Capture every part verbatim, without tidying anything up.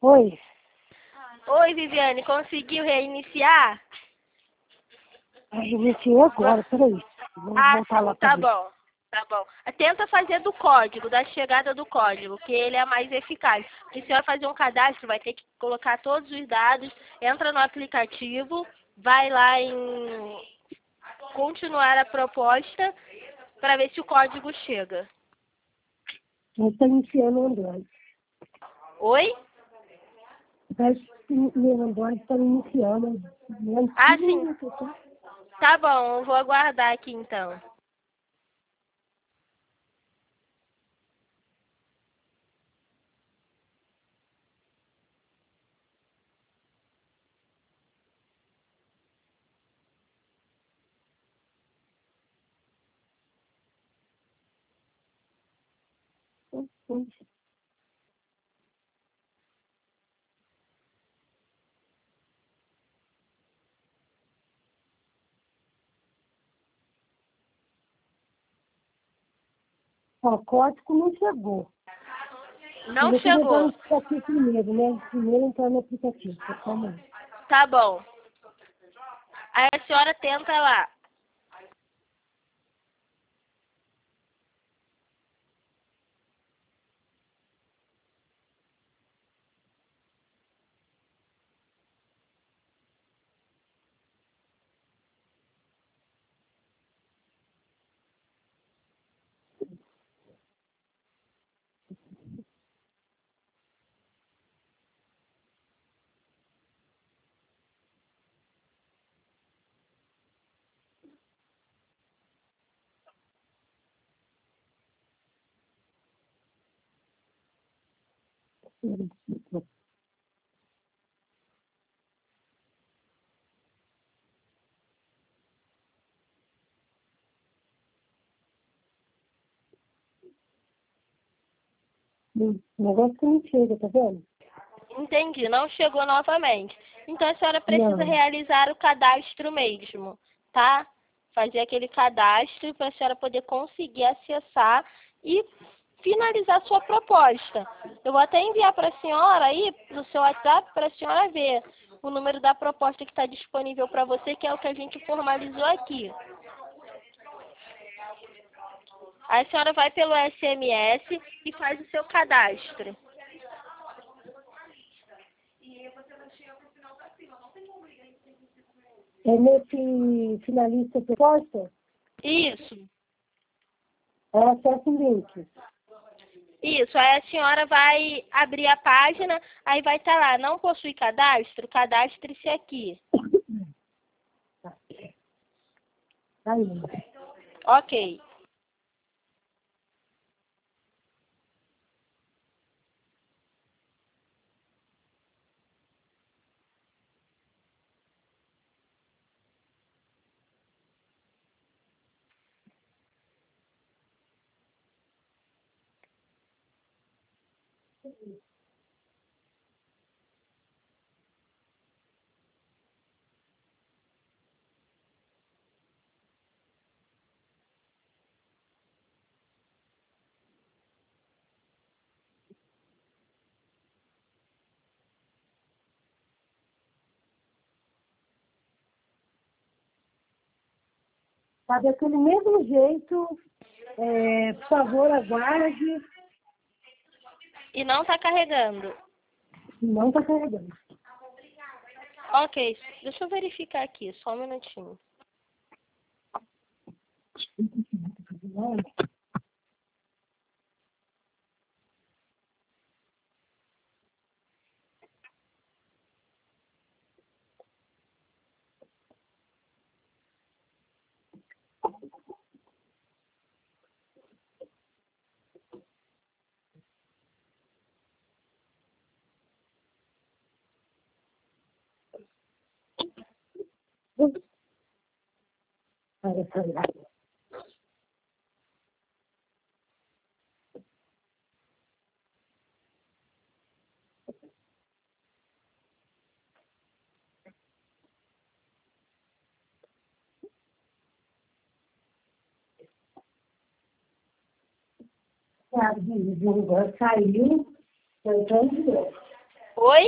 Oi. Oi, Viviane, conseguiu reiniciar? Reiniciou agora, peraí. Vou Ah, voltar lá sim, pra tá ver. bom. Tá bom. Tenta fazer do código, da chegada do código, que ele é mais eficaz. Se a senhora fazer um cadastro, vai ter que colocar todos os dados, entra no aplicativo, vai lá em continuar a proposta para ver se o código chega. Nós estamos iniciando o Android. Oi? Meu Android está iniciando. Ah, sim. Tá bom, eu vou aguardar aqui então. Ó, o código não chegou. Não Eu vou entrar no chegou. aplicativo primeiro, né? Primeiro entrar no aplicativo. Tá, calma aí. Tá bom. Aí a senhora tenta lá. Hum, O negócio que não chega, tá vendo? Entendi, não chegou novamente. Então a senhora precisa Não. realizar o cadastro mesmo, tá? Fazer aquele cadastro para a senhora poder conseguir acessar e finalizar sua proposta. Eu vou até enviar para a senhora aí, no seu WhatsApp, para a senhora ver o número da proposta que está disponível para você, que é o que a gente formalizou aqui. Aí a senhora vai pelo S M S e faz o seu cadastro. É nesse finalista proposta, Isso. é acesso o link. Isso, aí a senhora vai abrir a página, aí vai estar lá, não possui cadastro? Cadastre-se aqui. Tá. Aí. Ok. Tá daquele mesmo jeito, é, por favor, aguarde. E não está carregando. Não tá carregando. Ok, deixa eu verificar aqui, só um minutinho. Para sair. Sabe, agora saiu, então de novo. Oi?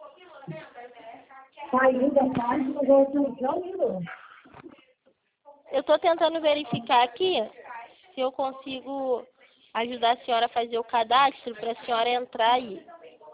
Saiu da página, já estou. Eu estou tentando verificar aqui se eu consigo ajudar a senhora a fazer o cadastro para a senhora entrar aí.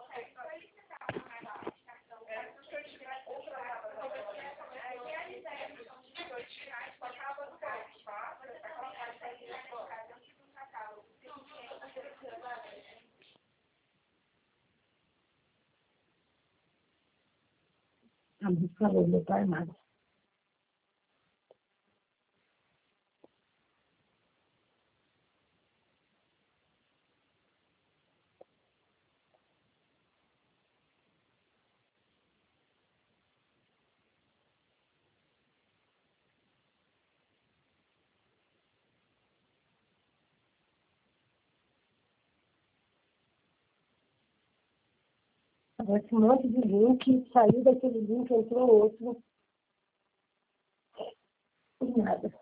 A música do meu pai armado. Agora esse monte de link, saiu daquele link, entrou outro. Nada.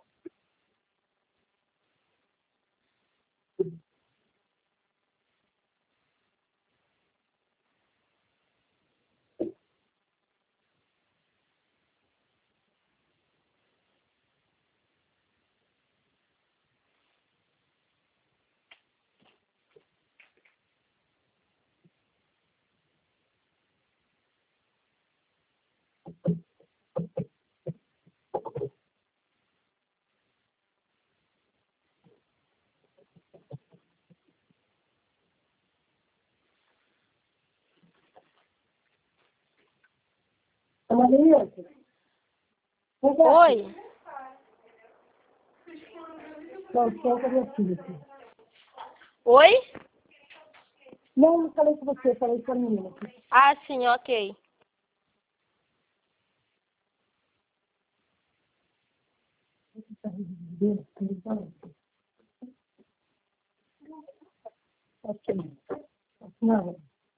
Ana Maria? Oi? Não, senta minha filha. Aqui. Oi? Não, não falei com você, falei com a menina. Aqui. Ah, sim, ok. Ok. Não.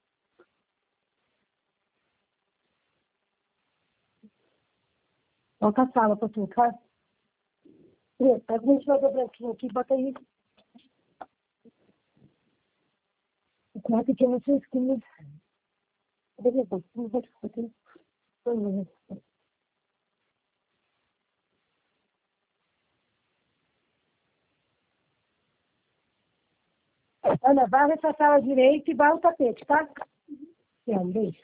Volta a sala para trocar. Pega o ventilador branquinho aqui, bota aí. O quarto que é vocês que me... Beleza, não vai discutir. Ana, varre essa sala direita e vai o tapete, tá? É, um beijo.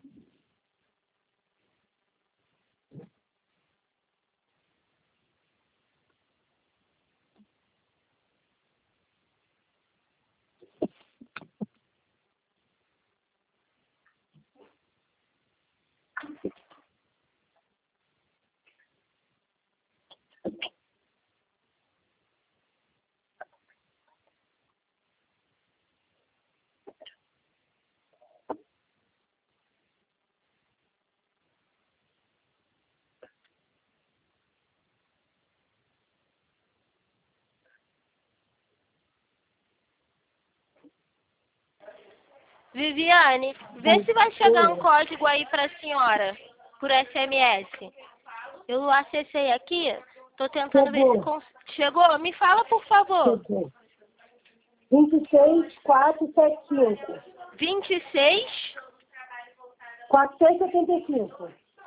Viviane, vê se vai chegar um código aí para a senhora, por S M S. Eu acessei aqui, estou tentando ver se... Cons... Chegou? Me fala, por favor. Chegou. vinte e seis, quatrocentos e setenta e cinco. vinte e seis? quatrocentos e setenta e cinco.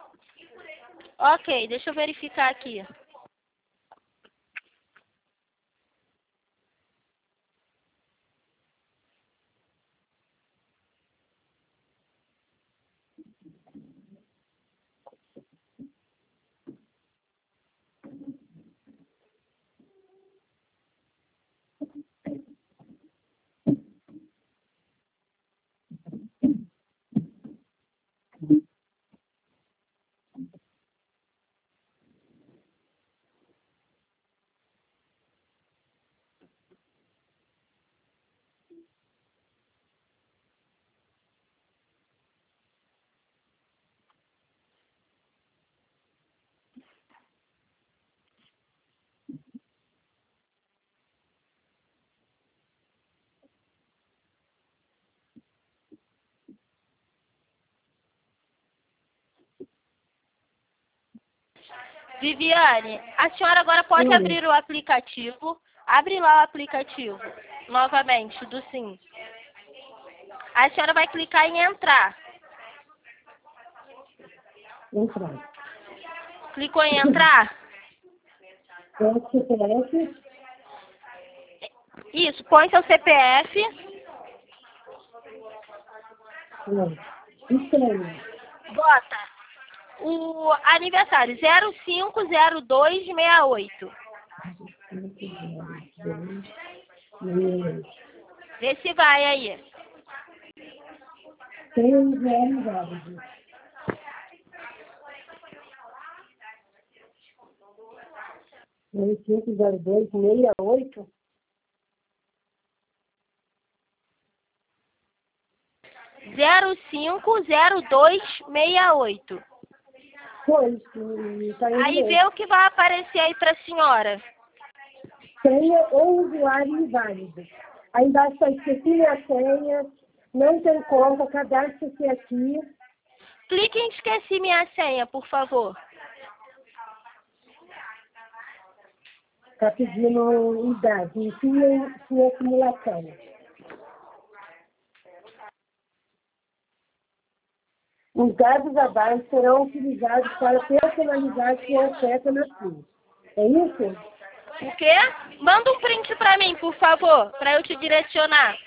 Ok, deixa eu verificar aqui. Viviane, a senhora agora pode Sim. abrir o aplicativo. Abre lá o aplicativo, novamente, do Sim. A senhora vai clicar em entrar. Entrar. Clicou em entrar? Põe o C P F. Isso, põe seu C P F. Não. Estranho. Bota o aniversário zero cinco zero dois seis oito. Vê se vai aí. Tem zero válido. cinco zero dois seis oito. zero cinco zero dois seis oito. Pois, tá Aí vê o que vai aparecer aí para a senhora. Senha ou usuário inválido. Aí embaixo está esqueci minha senha, não tem conta, cadastre-se aqui. Clique em esqueci minha senha, por favor. Está pedindo idade, enfim, sua simulação. Os dados abaixo serão utilizados para personalizar sua oferta na P I S. É isso? O quê? Manda um print para mim, por favor, para eu te direcionar.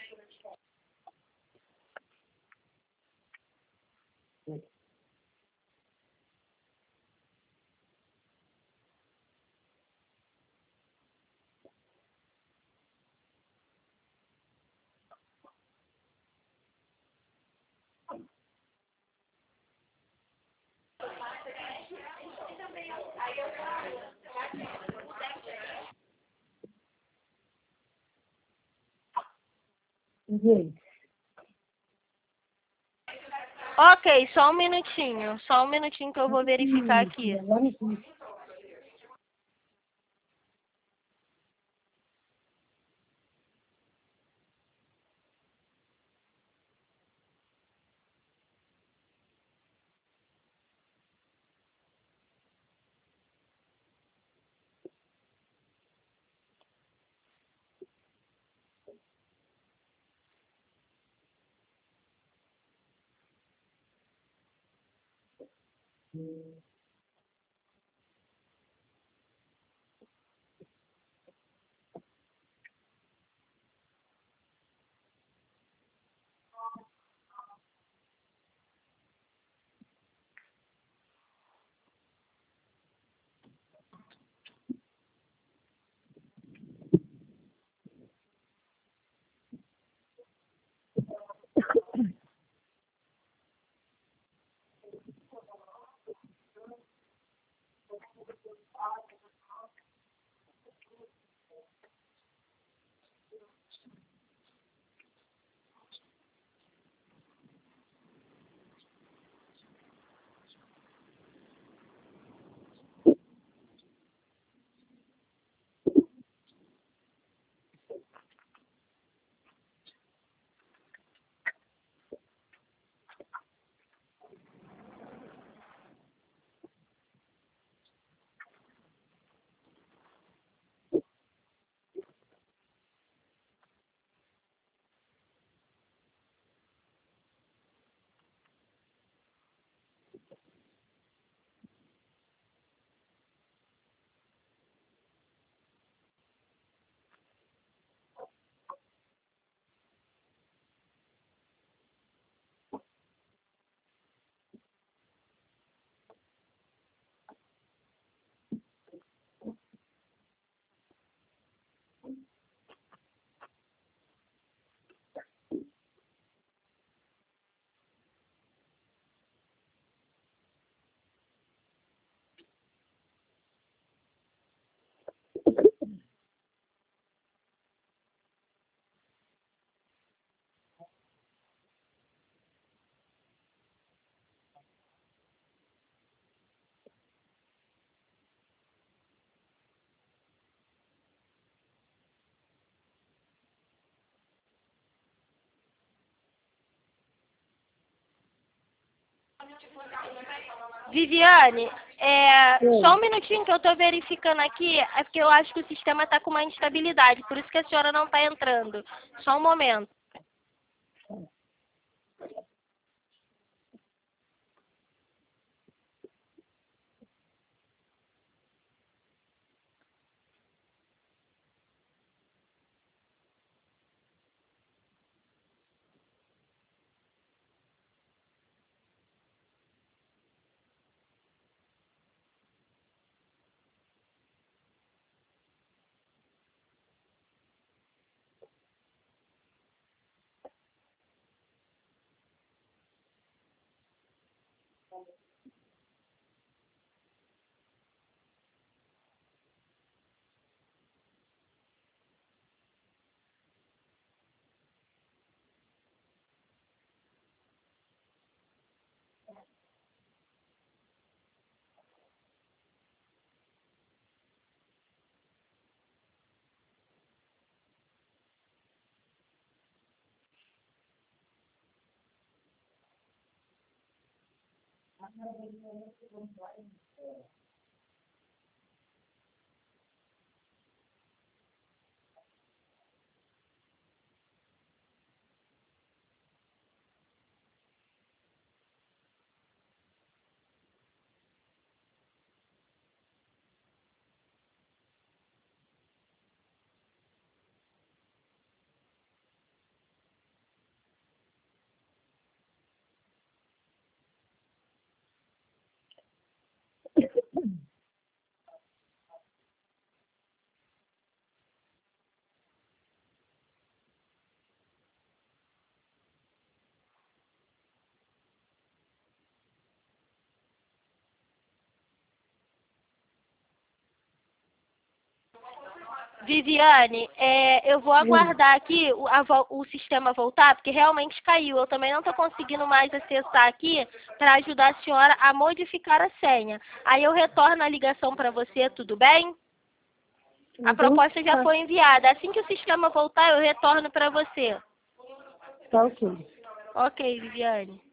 Gente. Ok, só um minutinho. Só um minutinho que eu vou verificar aqui. Viviane, é, só um minutinho que eu estou verificando aqui, é porque eu acho que o sistema está com uma instabilidade, por isso que a senhora não está entrando. Só um momento. Viviane, é, eu vou aguardar aqui o, a, o sistema voltar, porque realmente caiu. Eu também não estou conseguindo mais acessar aqui para ajudar a senhora a modificar a senha. Aí eu retorno a ligação para você, tudo bem? A proposta já foi enviada. Assim que o sistema voltar, eu retorno para você. Tá ok. Ok, Viviane.